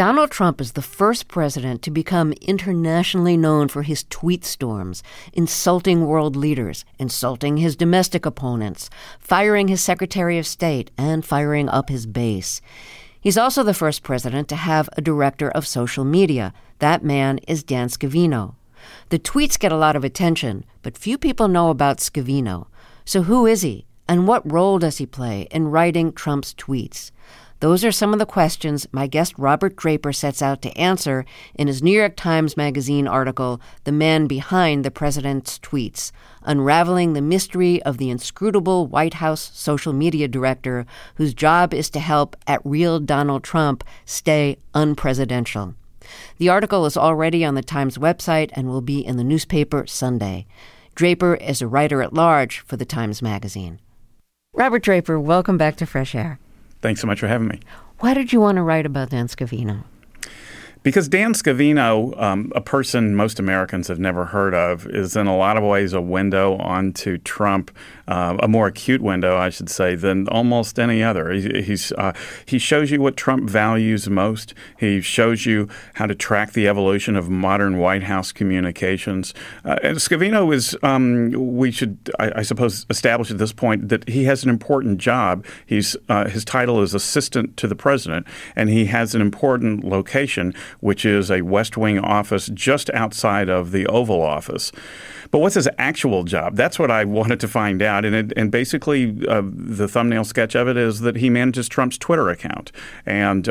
Donald Trump is the first president to become internationally known for his tweet storms, insulting world leaders, insulting his domestic opponents, firing his Secretary of State, and firing up his base. He's also the first president to have a director of social media. That man is Dan Scavino. The tweets get a lot of attention, but few people know about Scavino. So who is he, and what role does he play in writing Trump's tweets? Those are some of the questions my guest Robert Draper sets out to answer in his New York Times Magazine article, The Man Behind the President's Tweets, unraveling the mystery of the inscrutable White House social media director whose job is to help at real Donald Trump stay unpresidential. The article is already on the Times website and will be in the newspaper Sunday. Draper is a writer-at-large for the Times Magazine. Robert Draper, welcome back to Fresh Air. Thanks so much for having me. Why did you want to write about Dan Scavino? Because Dan Scavino, a person most Americans have never heard of, is in a lot of ways a window onto Trump, a more acute window, I should say, than almost any other. He shows you what Trump values most. He shows you how to track the evolution of modern White House communications. And Scavino is, we should, I suppose, establish at this point that he has an important job. His title is Assistant to the President, and he has an important location, which is a West Wing office just outside of the Oval Office. But what's his actual job? That's what I wanted to find out. And basically, the thumbnail sketch of it is that he manages Trump's Twitter account. And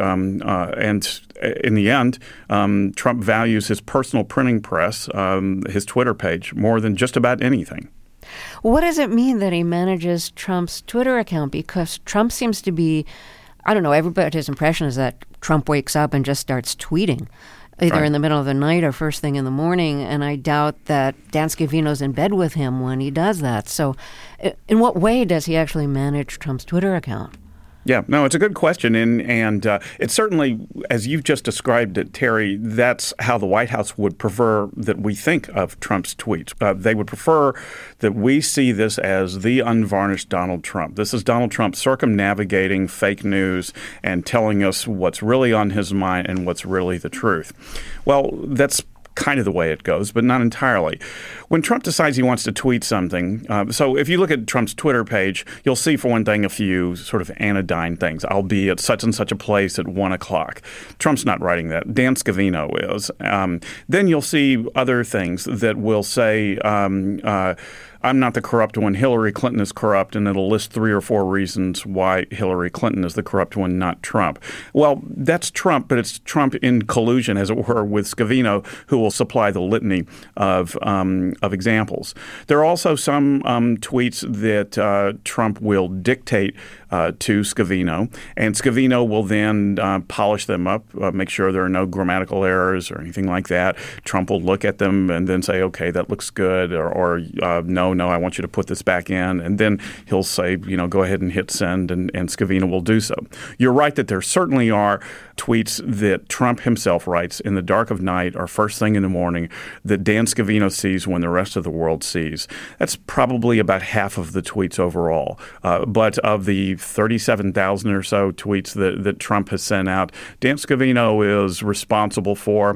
in the end, Trump values his personal printing press, his Twitter page, more than just about anything. What does it mean that he manages Trump's Twitter account? Because Trump seems to be, I don't know, everybody's impression is that Trump wakes up and just starts tweeting, either in the middle of the night or first thing in the morning, and I doubt that Dan Scavino's in bed with him when he does that. So in what way does he actually manage Trump's Twitter account? Yeah, no, it's a good question. And it's certainly, as you've just described it, Terry, that's how the White House would prefer that we think of Trump's tweets. They would prefer that we see this as the unvarnished Donald Trump. This is Donald Trump circumnavigating fake news and telling us what's really on his mind and what's really the truth. Well, that's kind of the way it goes, but not entirely. When Trump decides he wants to tweet something, so if you look at Trump's Twitter page, you'll see, for one thing, a few sort of anodyne things. I'll be at such and such a place at 1 o'clock. Trump's not writing that. Dan Scavino is. Then you'll see other things that will say, I'm not the corrupt one. Hillary Clinton is corrupt, and it'll list 3 or 4 reasons why Hillary Clinton is the corrupt one, not Trump. Well, that's Trump, but it's Trump in collusion, as it were, with Scavino, who will supply the litany of examples. There are also some tweets that Trump will dictate to Scavino, and Scavino will then polish them up, make sure there are no grammatical errors or anything like that. Trump will look at them and then say, okay, that looks good, or no, I want you to put this back in. And then he'll say, go ahead and hit send, and Scavino will do so. You're right that there certainly are tweets that Trump himself writes in the dark of night or first thing in the morning that Dan Scavino sees when the rest of the world sees. That's probably about half of the tweets overall. But of the 37,000 or so tweets that Trump has sent out, Dan Scavino is responsible for,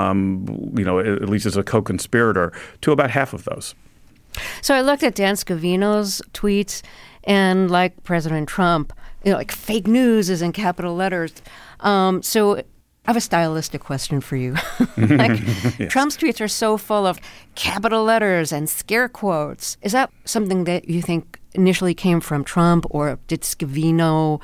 at least as a co-conspirator, to about half of those. So I looked at Dan Scavino's tweets, and like President Trump, like fake news is in capital letters. So I have a stylistic question for you. Yes. Trump's tweets are so full of capital letters and scare quotes. Is that something that you think initially came from Trump, or did Scavino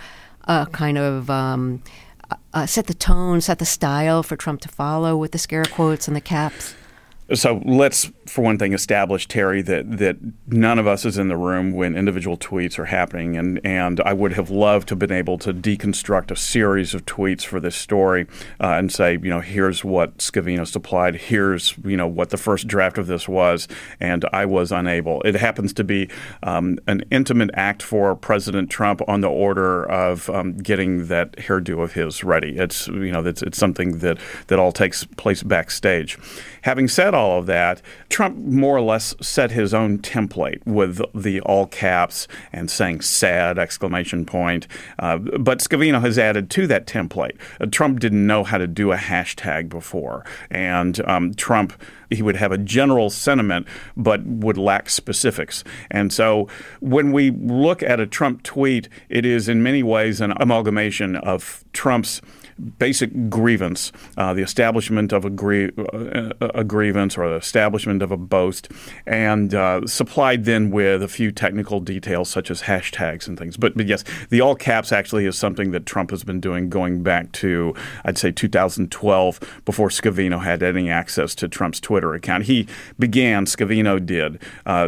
set the tone, set the style for Trump to follow with the scare quotes and the caps? So let's, for one thing, establish, Terry, that none of us is in the room when individual tweets are happening. And I would have loved to have been able to deconstruct a series of tweets for this story and say, here's what Scavino supplied. Here's, what the first draft of this was. And I was unable. It happens to be an intimate act for President Trump on the order of getting that hairdo of his ready. It's, it's something that all takes place backstage. Having said all of that, Trump more or less set his own template with the all caps and saying "sad!" exclamation point. But Scavino has added to that template. Trump didn't know how to do a hashtag before, and Trump, he would have a general sentiment but would lack specifics. And so when we look at a Trump tweet, it is in many ways an amalgamation of Trump's basic grievance, the establishment of a grievance or the establishment of a boast, and supplied then with a few technical details such as hashtags and things. But yes, the all caps actually is something that Trump has been doing going back to, I'd say, 2012, before Scavino had any access to Trump's Twitter account. Scavino did,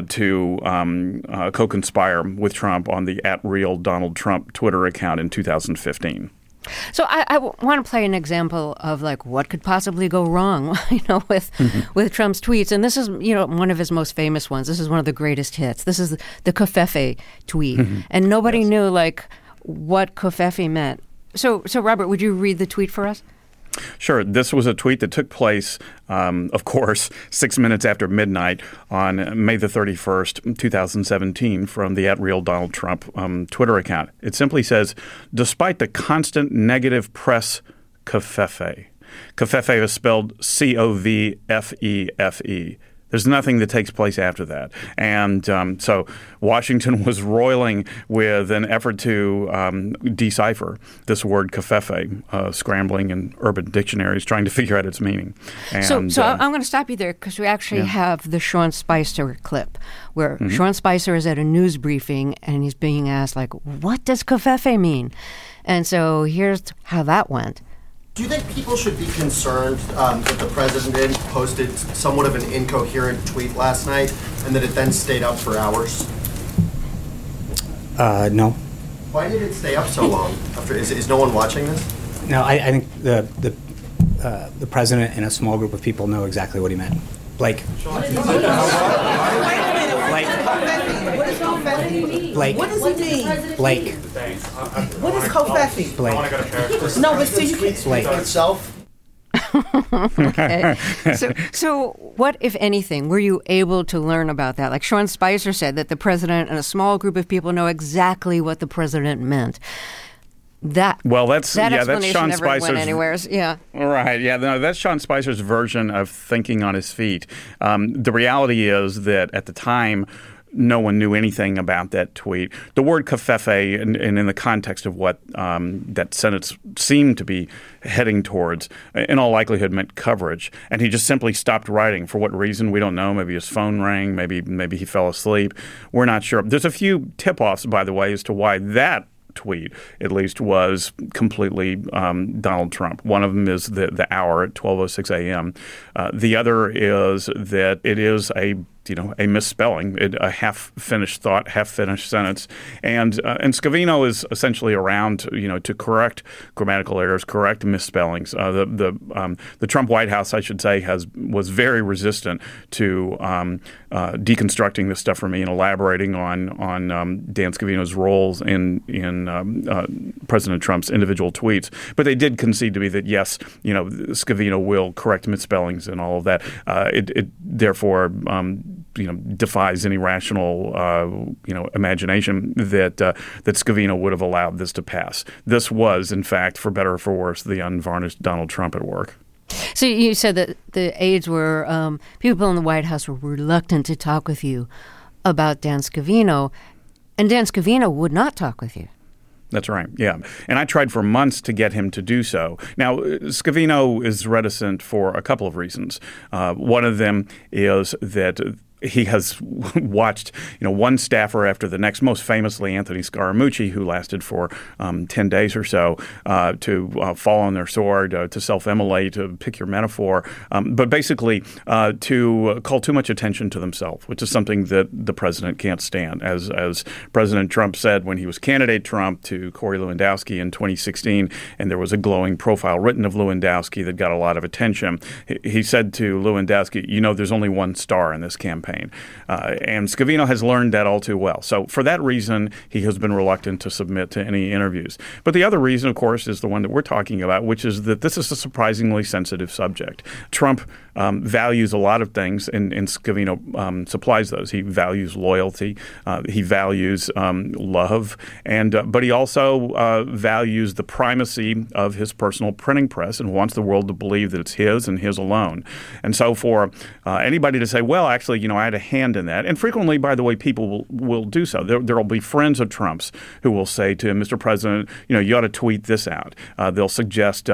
to co-conspire with Trump on the @RealDonaldTrump Twitter account in 2015. So I want to play an example of like what could possibly go wrong, with Trump's tweets. And this is, one of his most famous ones. This is one of the greatest hits. This is the Covfefe tweet. And nobody knew like what Covfefe meant. So Robert, would you read the tweet for us? Sure. This was a tweet that took place, of course, 6 minutes after midnight on May the 31st, 2017, from the @RealDonaldTrump Twitter account. It simply says, "Despite the constant negative press, Covfefe." Covfefe is spelled Covfefe. There's nothing that takes place after that. And so Washington was roiling with an effort to decipher this word Covfefe, scrambling in urban dictionaries, trying to figure out its meaning. And, so I'm going to stop you there because we actually have the Sean Spicer clip where Sean Spicer is at a news briefing and he's being asked, like, what does Covfefe mean? And so here's how that went. Do you think people should be concerned that the president posted somewhat of an incoherent tweet last night and that it then stayed up for hours? No. Why did it stay up so long? Is no one watching this? No, I think the president and a small group of people know exactly what he meant. Blake. What does he mean? Blake. What does he mean? Blake. What is Covfefe? Blake. No, but see, you can't Blake. Itself? Okay. So what, if anything, were you able to learn about that? Like Sean Spicer said that the president and a small group of people know exactly what the president meant. That explanation Sean never Spicer's, went anywhere. Yeah. Right. Yeah. No, that's Sean Spicer's version of thinking on his feet. The reality is that at the time, no one knew anything about that tweet. The word Covfefe, and in the context of what that sentence seemed to be heading towards, in all likelihood meant coverage. And he just simply stopped writing. For what reason, we don't know. Maybe his phone rang. Maybe he fell asleep. We're not sure. There's a few tip-offs, by the way, as to why that tweet, at least, was completely Donald Trump. One of them is the hour at 12:06 a.m. The other is that it is a misspelling, a half-finished thought, half-finished sentence, and Scavino is essentially around, to correct grammatical errors, correct misspellings. The Trump White House, I should say, was very resistant to deconstructing this stuff for me and elaborating on Dan Scavino's roles in President Trump's individual tweets. But they did concede to me that yes, Scavino will correct misspellings and all of that. It therefore defies any rational, imagination that Scavino would have allowed this to pass. This was, in fact, for better or for worse, the unvarnished Donald Trump at work. So you said that the aides were, people in the White House were reluctant to talk with you about Dan Scavino, and Dan Scavino would not talk with you. That's right, yeah. And I tried for months to get him to do so. Now, Scavino is reticent for a couple of reasons. One of them is that he has watched, one staffer after the next, most famously Anthony Scaramucci, who lasted for 10 days or so, to fall on their sword, to self-immolate, to pick your metaphor, but basically to call too much attention to themselves, which is something that the president can't stand. As President Trump said when he was candidate Trump to Corey Lewandowski in 2016, and there was a glowing profile written of Lewandowski that got a lot of attention, he said to Lewandowski, there's only one star in this campaign. campaign. And Scavino has learned that all too well. So for that reason, he has been reluctant to submit to any interviews. But the other reason, of course, is the one that we're talking about, which is that this is a surprisingly sensitive subject. Trump values a lot of things, and Scavino supplies those. He values loyalty. He values love. But he also values the primacy of his personal printing press and wants the world to believe that it's his and his alone. And so for anybody to say, well, actually, I had a hand in that. And frequently, by the way, people will do so. There will be friends of Trump's who will say to him, Mr. President, you ought to tweet this out. They'll suggest,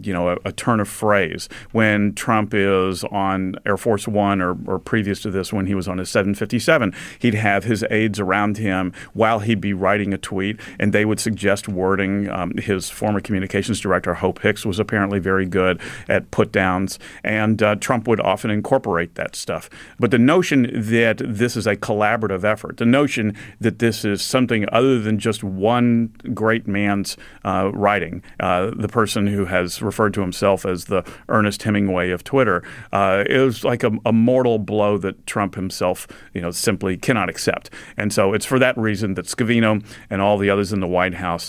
a turn of phrase. When Trump is on Air Force One or previous to this, when he was on his 757, he'd have his aides around him while he'd be writing a tweet, and they would suggest wording. His former communications director, Hope Hicks, was apparently very good at put-downs, and Trump would often incorporate that stuff. But the notion that this is a collaborative effort, the notion that this is something other than just one great man's writing, the person who has referred to himself as the Ernest Hemingway of Twitter, it was like a mortal blow that Trump himself, simply cannot accept. And so it's for that reason that Scavino and all the others in the White House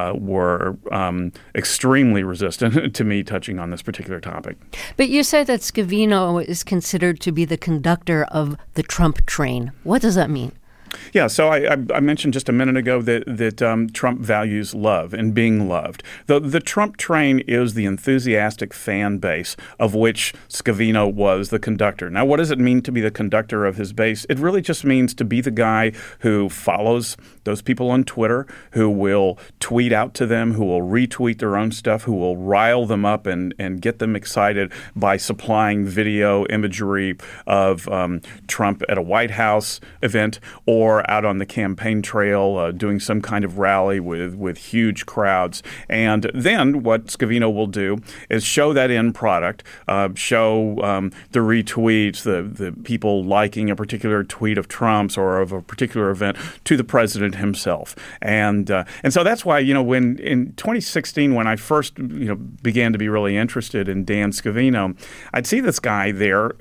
were extremely resistant to me touching on this particular topic. But you said that Scavino is considered to be the conductor of the Trump train. What does that mean? Yeah, so I mentioned just a minute ago that Trump values love and being loved. The Trump train is the enthusiastic fan base of which Scavino was the conductor. Now, what does it mean to be the conductor of his base? It really just means to be the guy who follows those people on Twitter, who will tweet out to them, who will retweet their own stuff, who will rile them up and get them excited by supplying video imagery of Trump at a White House event or out on the campaign trail doing some kind of rally with huge crowds. And then what Scavino will do is show that end product, show the retweets, the people liking a particular tweet of Trump's or of a particular event to the president himself. And so that's why, when in 2016, when I first, began to be really interested in Dan Scavino, I'd see this guy there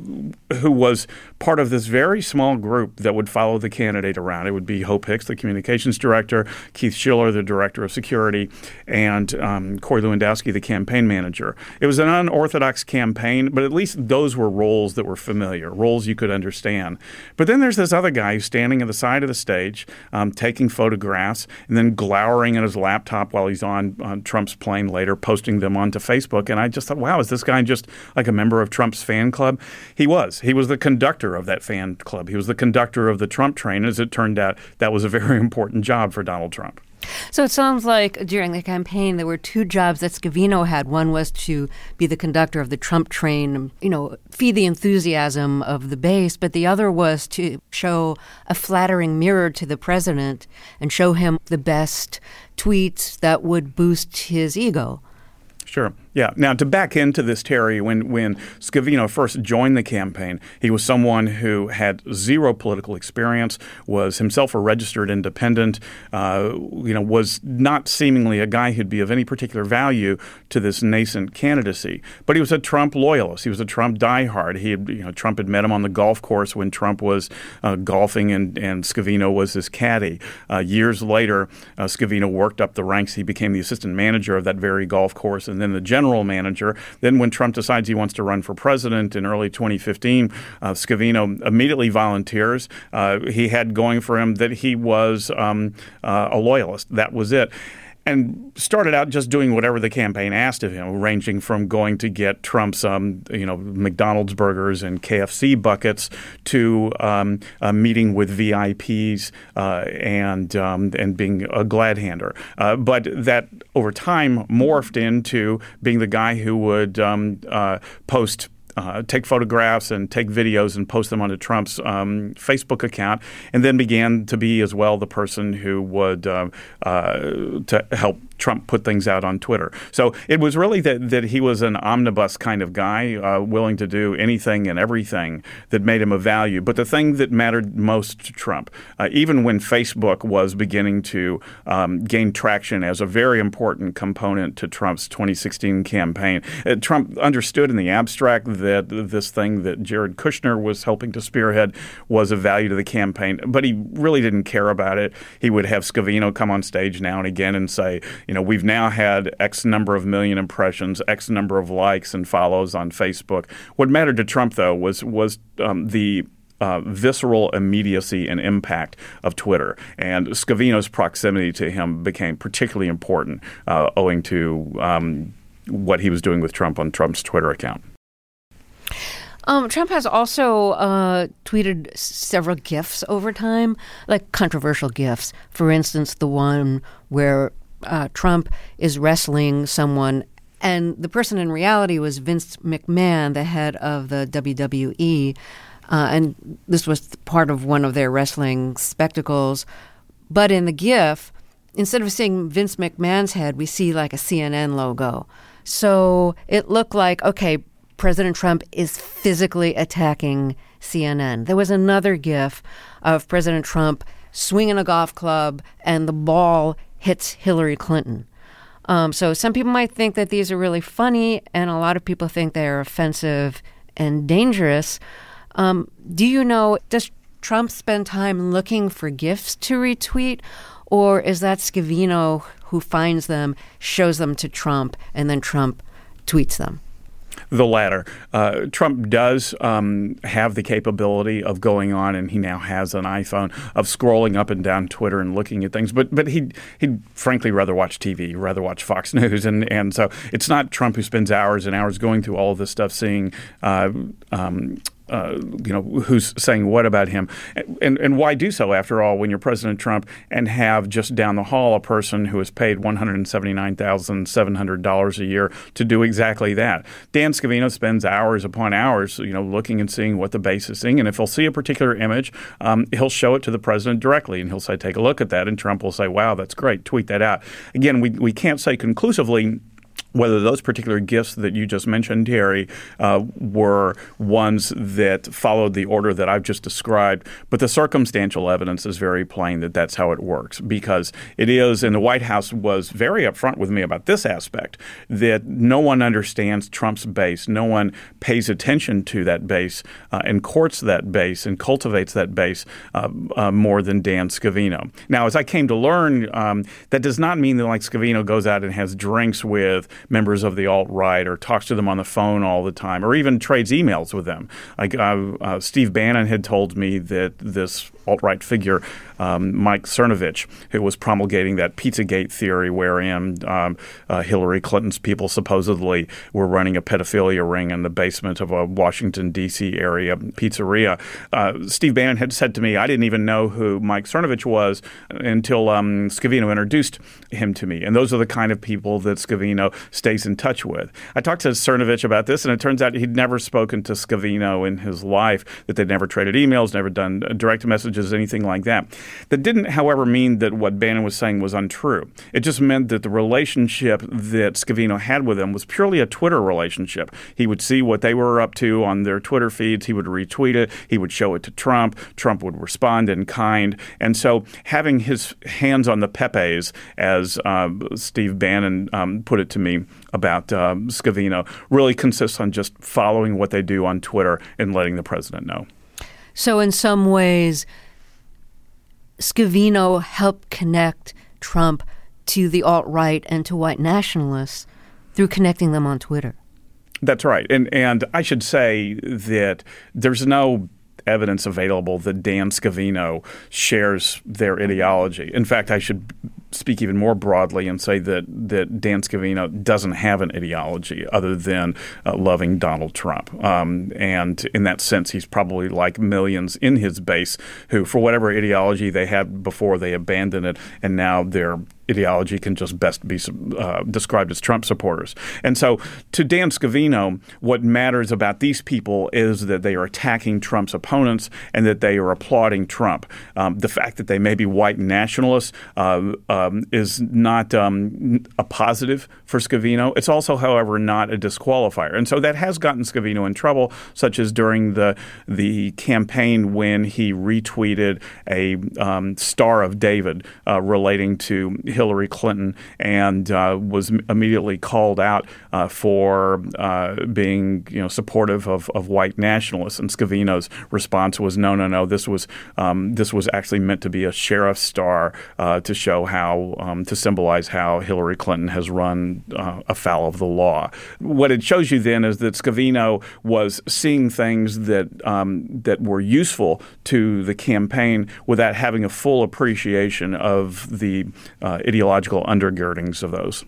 who was part of this very small group that would follow the candidate around. It would be Hope Hicks, the communications director, Keith Schiller, the director of security, and Corey Lewandowski, the campaign manager. It was an unorthodox campaign, but at least those were roles that were familiar, roles you could understand. But then there's this other guy who's standing at the side of the stage, taking photographs, and then glowering at his laptop while he's on Trump's plane later, posting them onto Facebook. And I just thought, wow, is this guy just like a member of Trump's fan club? He was. He was the conductor of that fan club. He was the conductor of the Trump train. As it turned out, that was a very important job for Donald Trump. So it sounds like during the campaign there were two jobs that Scavino had. One was to be the conductor of the Trump train, feed the enthusiasm of the base, but the other was to show a flattering mirror to the president and show him the best tweets that would boost his ego. Sure. Yeah. Now, to back into this, Terry, when Scavino first joined the campaign, he was someone who had zero political experience, was himself a registered independent, was not seemingly a guy who'd be of any particular value to this nascent candidacy. But he was a Trump loyalist. He was a Trump diehard. Trump had met him on the golf course when Trump was golfing, and Scavino was his caddy. Years later, Scavino worked up the ranks. He became the assistant manager of that very golf course, and then the general manager. Then when Trump decides he wants to run for president in early 2015, Scavino immediately volunteers. He had going for him that he was a loyalist. That was it. And started out just doing whatever the campaign asked of him, ranging from going to get Trump's, McDonald's burgers and KFC buckets to meeting with VIPs and being a glad-hander. But that over time morphed into being the guy who would post take photographs and take videos and post them onto Trump's Facebook account, and then began to be as well the person who would to help Trump put things out on Twitter. So it was really that he was an omnibus kind of guy, willing to do anything and everything that made him of value. But the thing that mattered most to Trump, even when Facebook was beginning to gain traction as a very important component to Trump's 2016 campaign, Trump understood in the abstract that this thing that Jared Kushner was helping to spearhead was of value to the campaign, but he really didn't care about it. He would have Scavino come on stage now and again and say, we've now had X number of million impressions, X number of likes and follows on Facebook. What mattered to Trump, though, was the visceral immediacy and impact of Twitter. And Scavino's proximity to him became particularly important owing to what he was doing with Trump on Trump's Twitter account. Trump has also tweeted several GIFs over time, like controversial GIFs. For instance, the one where Trump is wrestling someone, and the person in reality was Vince McMahon, the head of the WWE, and this was part of one of their wrestling spectacles. But in the GIF, instead of seeing Vince McMahon's head, we see like a CNN logo. So it looked like, okay, President Trump is physically attacking CNN. There was another GIF of President Trump swinging a golf club and the ball hits Hillary Clinton. So some people might think that these are really funny, and a lot of people think they're offensive and dangerous. Do you know, does Trump spend time looking for GIFs to retweet, or is that Scavino who finds them, shows them to Trump, and then Trump tweets them? The latter. Trump does have the capability of going on, and he now has an iPhone, of scrolling up and down Twitter and looking at things. But he'd frankly rather watch TV, rather watch Fox News. And so it's not Trump who spends hours and hours going through all of this stuff, seeing who's saying what about him. And why do so, after all, when you're President Trump and have just down the hall a person who is paid $179,700 a year to do exactly that? Dan Scavino spends hours upon hours, looking and seeing what the base is seeing. And if he'll see a particular image, he'll show it to the president directly. And he'll say, take a look at that. And Trump will say, wow, that's great. Tweet that out. Again, we can't say conclusively whether those particular gifts that you just mentioned, Terry, were ones that followed the order that I've just described. But the circumstantial evidence is very plain that that's how it works, because it is, and the White House was very upfront with me about this aspect, that no one understands Trump's base. No one pays attention to that base and courts that base and cultivates that base more than Dan Scavino. Now, as I came to learn, that does not mean that like Scavino goes out and has drinks with members of the alt-right or talks to them on the phone all the time or even trades emails with them. Like Steve Bannon had told me that this alt-right figure, Mike Cernovich, who was promulgating that Pizzagate theory wherein Hillary Clinton's people supposedly were running a pedophilia ring in the basement of a Washington, D.C. area pizzeria. Steve Bannon had said to me, I didn't even know who Mike Cernovich was until Scavino introduced him to me. And those are the kind of people that Scavino stays in touch with. I talked to Cernovich about this, and it turns out he'd never spoken to Scavino in his life, that they'd never traded emails, never done direct messages, anything like that. That didn't, however, mean that what Bannon was saying was untrue. It just meant that the relationship that Scavino had with him was purely a Twitter relationship. He would see what they were up to on their Twitter feeds. He would retweet it. He would show it to Trump. Trump would respond in kind. And so having his hands on the pepes, as Steve Bannon put it to me about Scavino, really consists on just following what they do on Twitter and letting the president know. So in some ways, Scavino helped connect Trump to the alt-right and to white nationalists through connecting them on Twitter. That's right. And I should say that there's no evidence available that Dan Scavino shares their ideology. In fact, I should speak even more broadly and say that Dan Scavino doesn't have an ideology other than loving Donald Trump. And in that sense, he's probably like millions in his base who, for whatever ideology they had before, they abandoned it, and now they're ideology can just best be described as Trump supporters. And so to Dan Scavino, what matters about these people is that they are attacking Trump's opponents and that they are applauding Trump. The fact that they may be white nationalists is not a positive for Scavino. It's also, however, not a disqualifier. And so that has gotten Scavino in trouble, such as during the campaign when he retweeted a Star of David relating to Hillary Clinton and was immediately called out for being supportive of white nationalists. And Scavino's response was, no, this was actually meant to be a sheriff's star to show how to symbolize how Hillary Clinton has run afoul of the law. What it shows you then is that Scavino was seeing things that were useful to the campaign without having a full appreciation of the ideological undergirdings of those.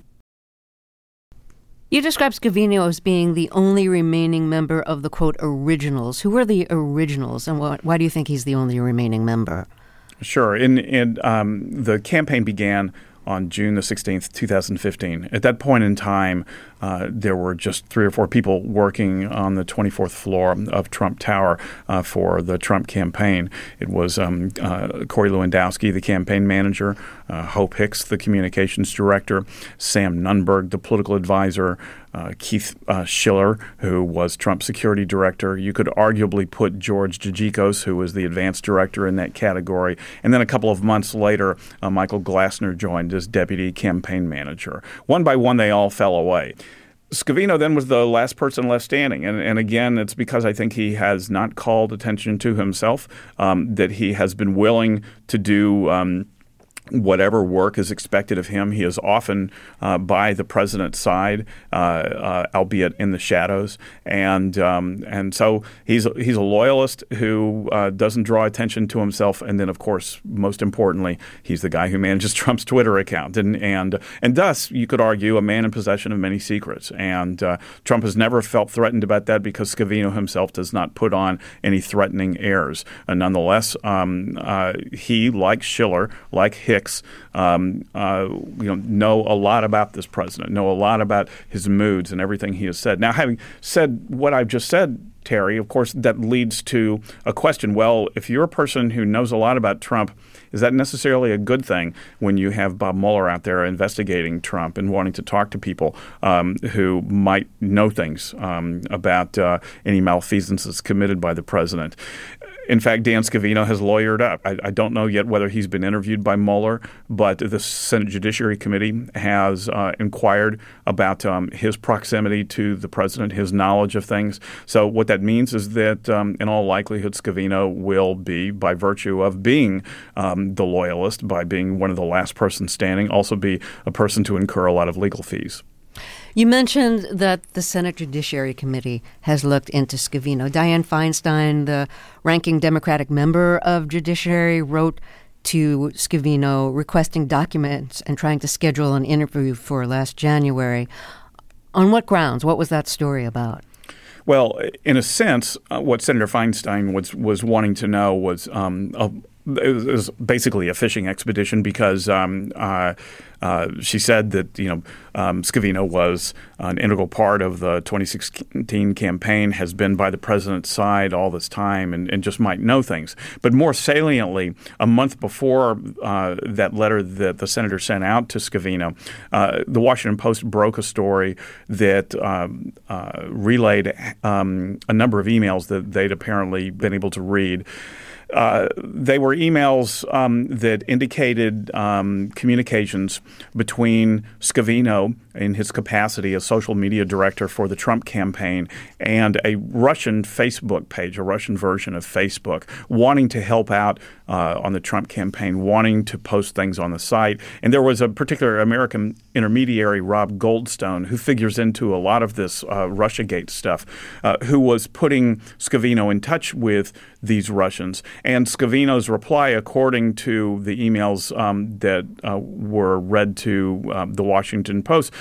You describe Scavino as being the only remaining member of the, quote, originals. Who are the originals, and why do you think he's the only remaining member? Sure. The campaign began on June the 16th, 2015. At that point in time, there were just 3 or 4 people working on the 24th floor of Trump Tower for the Trump campaign. It was Corey Lewandowski, the campaign manager, Hope Hicks, the communications director, Sam Nunberg, the political advisor, Keith Schiller, who was Trump's security director. You could arguably put George Djigos, who was the advance director, in that category. And then a couple of months later, Michael Glassner joined as deputy campaign manager. One by one, they all fell away. Scavino then was the last person left standing. And again, it's because I think he has not called attention to himself, that he has been willing to do whatever work is expected of him. He is often by the president's side, albeit in the shadows, and so he's a loyalist who doesn't draw attention to himself. And then, of course, most importantly, he's the guy who manages Trump's Twitter account, and thus you could argue a man in possession of many secrets. And Trump has never felt threatened about that because Scavino himself does not put on any threatening airs. Nonetheless, he, like Schiller, like Hicks, know a lot about this president, know a lot about his moods and everything he has said. Now, having said what I've just said, Terry, of course, that leads to a question. Well, if you're a person who knows a lot about Trump, is that necessarily a good thing when you have Bob Mueller out there investigating Trump and wanting to talk to people who might know things about any malfeasances committed by the president? In fact, Dan Scavino has lawyered up. I don't know yet whether he's been interviewed by Mueller, but the Senate Judiciary Committee has inquired about his proximity to the president, his knowledge of things. So what that means is that in all likelihood, Scavino will be, by virtue of being the loyalist, by being one of the last person standing, also be a person to incur a lot of legal fees. You mentioned that the Senate Judiciary Committee has looked into Scavino. Dianne Feinstein, the ranking Democratic member of Judiciary, wrote to Scavino requesting documents and trying to schedule an interview for last January. On what grounds? What was that story about? Well, in a sense, what Senator Feinstein was wanting to know was it was basically a fishing expedition because she said that Scavino was an integral part of the 2016 campaign, has been by the president's side all this time, and just might know things. But more saliently, a month before that letter that the senator sent out to Scavino, the Washington Post broke a story that relayed a number of emails that they'd apparently been able to read. They were emails that indicated communications between Scavino in his capacity as social media director for the Trump campaign and a Russian Facebook page, a Russian version of Facebook, wanting to help out on the Trump campaign, wanting to post things on the site. And there was a particular American intermediary, Rob Goldstone, who figures into a lot of this Russiagate stuff, who was putting Scavino in touch with these Russians. And Scavino's reply, according to the emails that were read to the Washington Post,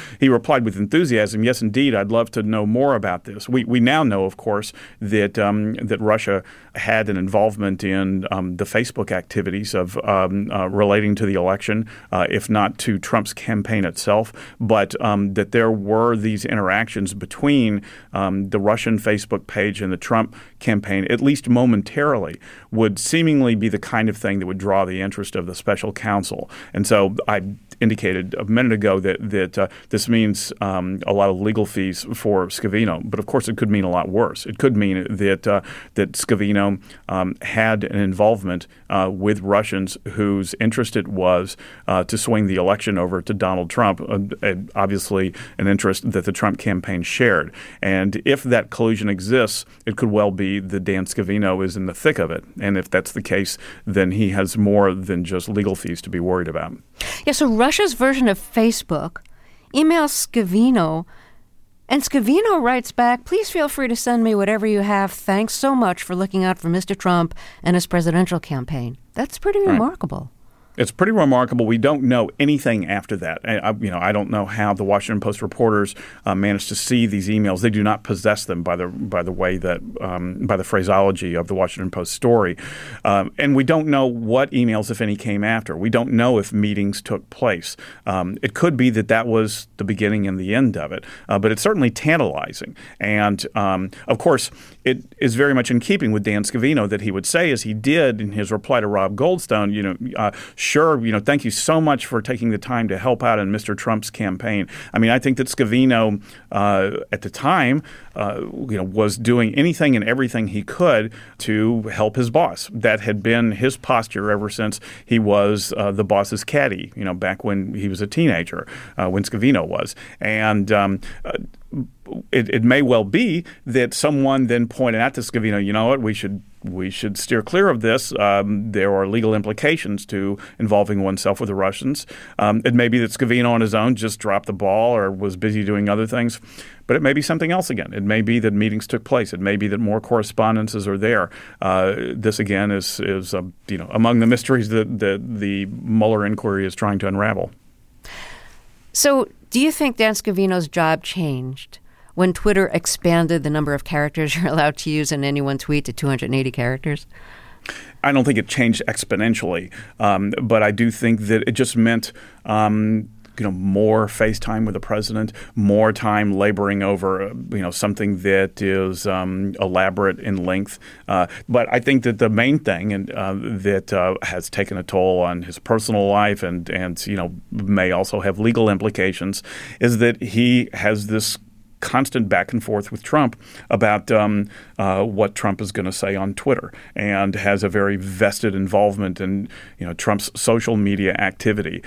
he replied with enthusiasm, "Yes, indeed, I'd love to know more about this." We now know, of course, that that Russia had an involvement in the Facebook activities of relating to the election, if not to Trump's campaign itself, but that there were these interactions between the Russian Facebook page and the Trump campaign, at least momentarily, would seemingly be the kind of thing that would draw the interest of the special counsel. And so I indicated a minute ago that this means a lot of legal fees for Scavino, but of course it could mean a lot worse. It could mean that Scavino had an involvement with Russians whose interest it was to swing the election over to Donald Trump, obviously an interest that the Trump campaign shared. And if that collusion exists, it could well be that Dan Scavino is in the thick of it. And if that's the case, then he has more than just legal fees to be worried about. Yeah, so Russia's version of Facebook emails Scavino, and Scavino writes back, "Please feel free to send me whatever you have. Thanks so much for looking out for Mr. Trump and his presidential campaign." That's pretty remarkable. It's pretty remarkable. We don't know anything after that. I don't know how the Washington Post reporters managed to see these emails. They do not possess them by the way that by the phraseology of the Washington Post story, and we don't know what emails, if any, came after. We don't know if meetings took place. It could be that was the beginning and the end of it, but it's certainly tantalizing. And of course, it is very much in keeping with Dan Scavino that he would say, as he did in his reply to Rob Goldstone, sure, thank you so much for taking the time to help out in Mr. Trump's campaign. I mean, I think that Scavino at the time, was doing anything and everything he could to help his boss. That had been his posture ever since he was the boss's caddy, back when he was a teenager, when Scavino was. And it may well be that someone then pointed out to Scavino, you know what, we should steer clear of this. There are legal implications to involving oneself with the Russians. It may be that Scavino on his own just dropped the ball or was busy doing other things, but it may be something else again. It may be that meetings took place. It may be that more correspondences are there. This again is among the mysteries that the Mueller inquiry is trying to unravel. So, do you think Dan Scavino's job changed when Twitter expanded the number of characters you're allowed to use in any one tweet to 280 characters? I don't think it changed exponentially, but I do think that it just meant more face time with the president, more time laboring over something that is elaborate in length. But I think that the main thing that has taken a toll on his personal life and may also have legal implications is that he has this constant back and forth with Trump about what Trump is going to say on Twitter, and has a very vested involvement in Trump's social media activity.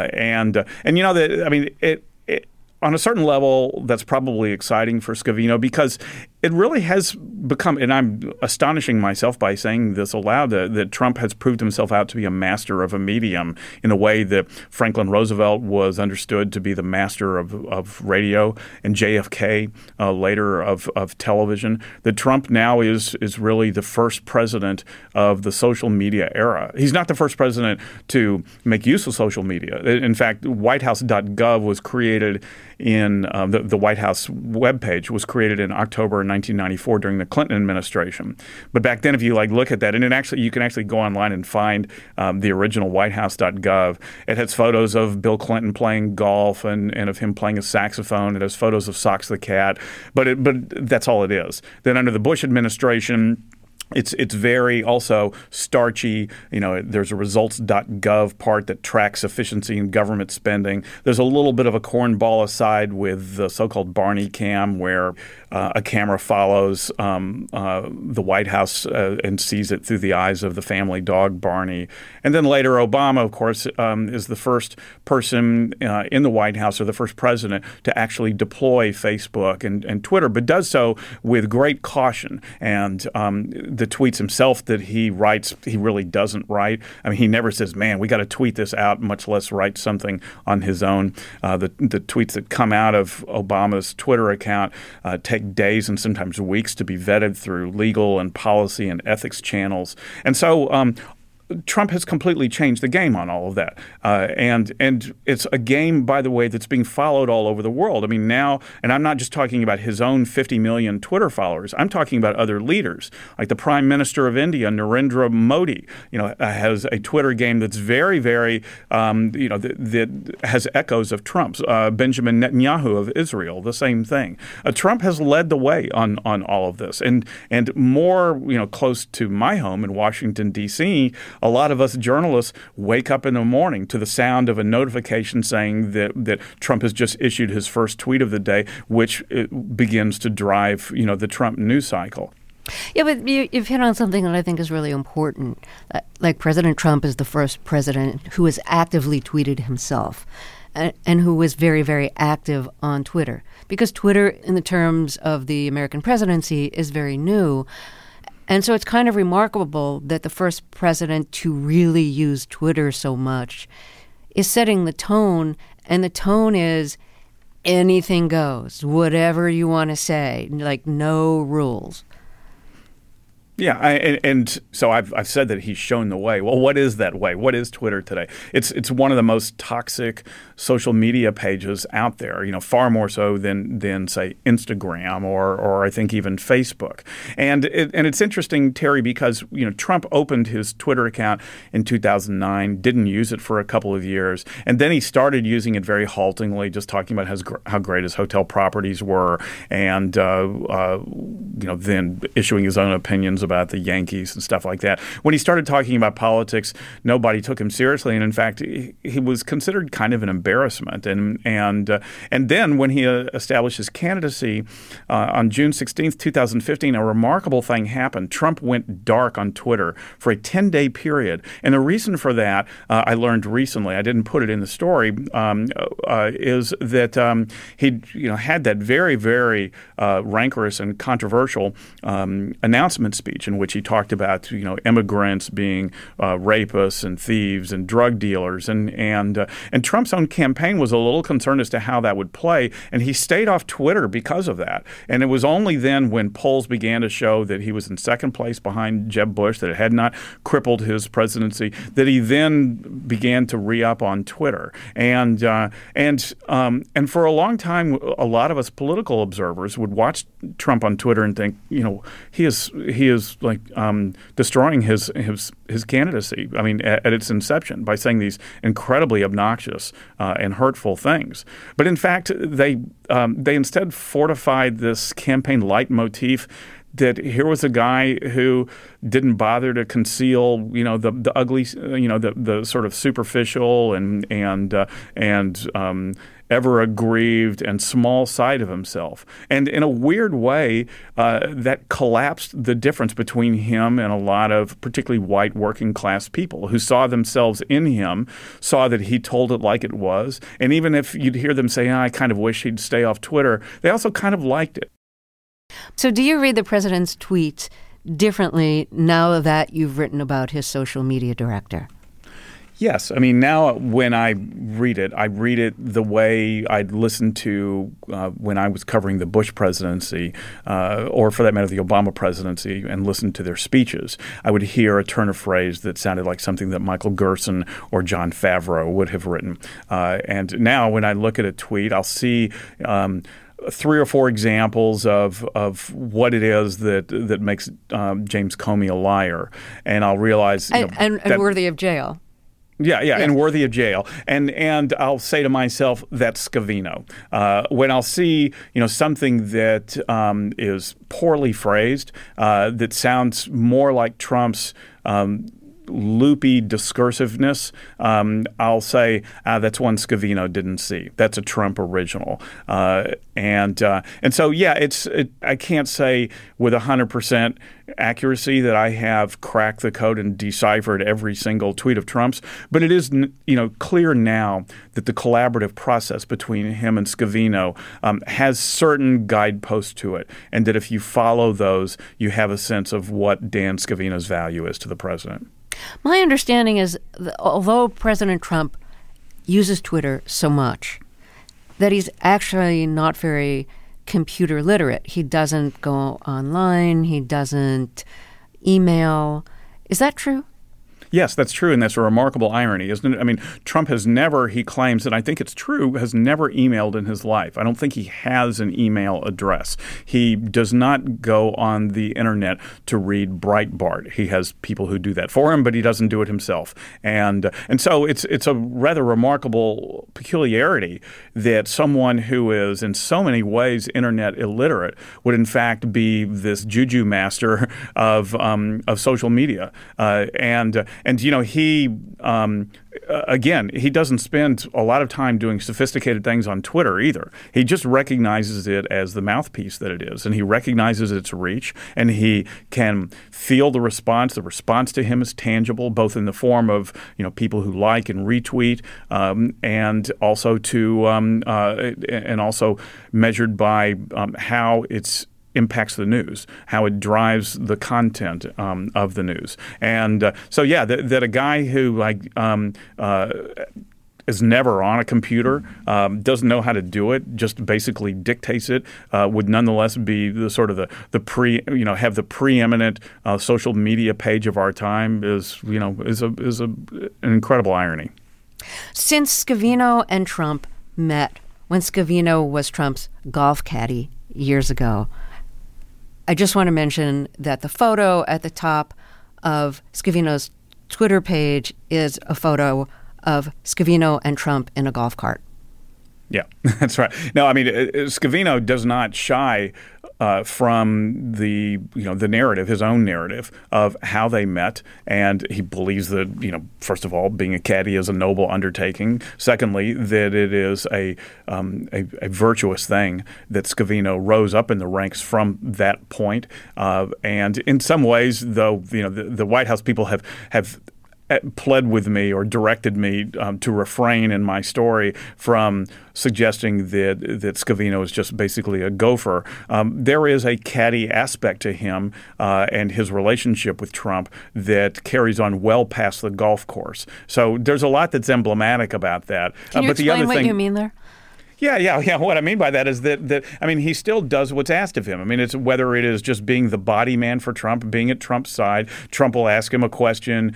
On a certain level, that's probably exciting for Scavino because it really has become, and I'm astonishing myself by saying this aloud, that Trump has proved himself out to be a master of a medium in a way that Franklin Roosevelt was understood to be the master of radio, and JFK later of television. That Trump now is really the first president of the social media era. He's not the first president to make use of social media. In fact, WhiteHouse.gov was created in the White House webpage was created in October 1994 during the Clinton administration. But back then, if you look at that, and you can actually go online and find the original WhiteHouse.gov. It has photos of Bill Clinton playing golf and of him playing a saxophone. It has photos of Socks the cat. But that's all it is. Then under the Bush administration, it's very also starchy. There's a results.gov part that tracks efficiency in government spending. There's a little bit of a cornball aside with the so-called Barney cam, where a camera follows the White House and sees it through the eyes of the family dog Barney. And then later, Obama, of course, is the first person in the White House, or the first president, to actually deploy Facebook and Twitter, but does so with great caution. And the tweets himself that he writes, he really doesn't write. I mean, he never says, man, we got to tweet this out, much less write something on his own. The tweets that come out of Obama's Twitter account take days and sometimes weeks to be vetted through legal and policy and ethics channels. And so Trump has completely changed the game on all of that. And it's a game, by the way, that's being followed all over the world. I mean, now, and I'm not just talking about his own 50 million Twitter followers. I'm talking about other leaders, like the Prime Minister of India, Narendra Modi, has a Twitter game that's very, very, that has echoes of Trump's. Benjamin Netanyahu of Israel, the same thing. Trump has led the way on all of this. And more, close to my home in Washington, D.C., a lot of us journalists wake up in the morning to the sound of a notification saying that Trump has just issued his first tweet of the day, which begins to drive, the Trump news cycle. Yeah, but you've hit on something that I think is really important. Like President Trump is the first president who has actively tweeted himself and who was very, very active on Twitter. Because Twitter, in the terms of the American presidency, is very new. And so it's kind of remarkable that the first president to really use Twitter so much is setting the tone, and the tone is anything goes, whatever you want to say, like no rules. Yeah, and so I've said that he's shown the way. Well, what is that way? What is Twitter today? It's one of the most toxic social media pages out there. Far more so than say Instagram or I think even Facebook. And it's interesting, Terry, because Trump opened his Twitter account in 2009, didn't use it for a couple of years, and then he started using it very haltingly, just talking about how great his hotel properties were, and then issuing his own opinions about the Yankees and stuff like that. When he started talking about politics, nobody took him seriously, and in fact, he was considered kind of an embarrassment. And then when he established his candidacy on June 16th, 2015, a remarkable thing happened. Trump went dark on Twitter for a 10-day period, and the reason for that, I learned recently, I didn't put it in the story, is that he had that very, very rancorous and controversial announcement speech in which he talked about immigrants being rapists and thieves and drug dealers, and Trump's own campaign was a little concerned as to how that would play, and he stayed off Twitter because of that. And it was only then when polls began to show that he was in second place behind Jeb Bush, that it had not crippled his presidency, that he then began to re-up on Twitter. And for a long time, a lot of us political observers would watch Trump on Twitter and think, he is like destroying his candidacy. I mean, at its inception, by saying these incredibly obnoxious and hurtful things. But in fact, they instead fortified this campaign leitmotif that here was a guy who didn't bother to conceal, the ugly, the sort of superficial and ever aggrieved and small side of himself. And in a weird way, that collapsed the difference between him and a lot of particularly white working class people who saw themselves in him, saw that he told it like it was. And even if you'd hear them say, I kind of wish he'd stay off Twitter, they also kind of liked it. So do you read the president's tweets differently now that you've written about his social media director? Yes. I mean, now when I read it the way I'd listened to when I was covering the Bush presidency, or for that matter, the Obama presidency, and listened to their speeches. I would hear a turn of phrase that sounded like something that Michael Gerson or Jon Favreau would have written. And now when I look at a tweet, I'll see 3 or 4 examples of what it is that makes James Comey a liar, and I'll realize and worthy of jail. Yeah, and worthy of jail. And I'll say to myself, that's Scavino. When I'll see, something that is poorly phrased, that sounds more like Trump's loopy discursiveness, I'll say that's one Scavino didn't see. That's a Trump original. And so, I can't say with 100% accuracy that I have cracked the code and deciphered every single tweet of Trump's, but it is, clear now that the collaborative process between him and Scavino has certain guideposts to it, and that if you follow those, you have a sense of what Dan Scavino's value is to the president. My understanding is that although President Trump uses Twitter so much, that he's actually not very computer literate. He doesn't go online. He doesn't email. Is that true? Yes, that's true, and that's a remarkable irony, isn't it? I mean, Trump has never, he claims, and I think it's true, has never emailed in his life. I don't think he has an email address. He does not go on the internet to read Breitbart. He has people who do that for him, but he doesn't do it himself. And so it's a rather remarkable peculiarity that someone who is in so many ways internet illiterate would in fact be this juju master of social media. And you know, he again, he doesn't spend a lot of time doing sophisticated things on Twitter either. He just recognizes it as the mouthpiece that it is, and he recognizes its reach, and he can feel the response. The response to him is tangible, both in the form of, you know, people who like and retweet, and also measured by how it's impacts the news, how it drives the content of the news. And so, yeah, that a guy who is never on a computer, doesn't know how to do it, just basically dictates it, would nonetheless be the sort of have the preeminent social media page of our time is an incredible irony. Since Scavino and Trump met when Scavino was Trump's golf caddy years ago, I just want to mention that the photo at the top of Scavino's Twitter page is a photo of Scavino and Trump in a golf cart. Yeah, that's right. No, I mean, Scavino does not shy from the narrative, his own narrative of how they met, and he believes that, first of all, being a caddy is a noble undertaking. Secondly, that it is a virtuous thing that Scavino rose up in the ranks from that point. And in some ways, though, the White House people have pled with me or directed me to refrain in my story from suggesting that Scavino is just basically a gopher. There is a catty aspect to him and his relationship with Trump that carries on well past the golf course. So there's a lot that's emblematic about that. Can you explain what you mean there? Yeah. What I mean by that is that he still does what's asked of him. I mean, it's whether it is just being the body man for Trump, being at Trump's side. Trump will ask him a question,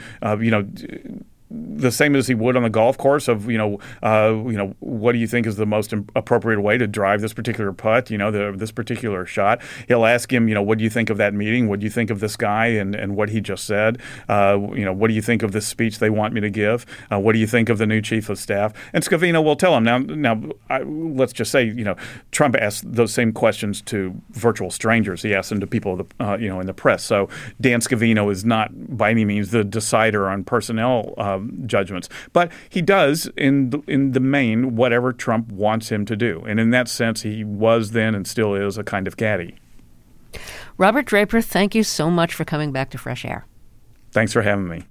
the same as he would on the golf course of, what do you think is the most appropriate way to drive this particular putt, this particular shot. He'll ask him, what do you think of that meeting? What do you think of this guy and what he just said? What do you think of this speech they want me to give? What do you think of the new chief of staff? And Scavino will tell him. Now, let's just say, Trump asked those same questions to virtual strangers. He asked them to people, in the press. So Dan Scavino is not by any means the decider on personnel judgments, but he does in the main whatever Trump wants him to do, and in that sense, he was then and still is a kind of caddy. Robert Draper, thank you so much for coming back to Fresh Air. Thanks for having me.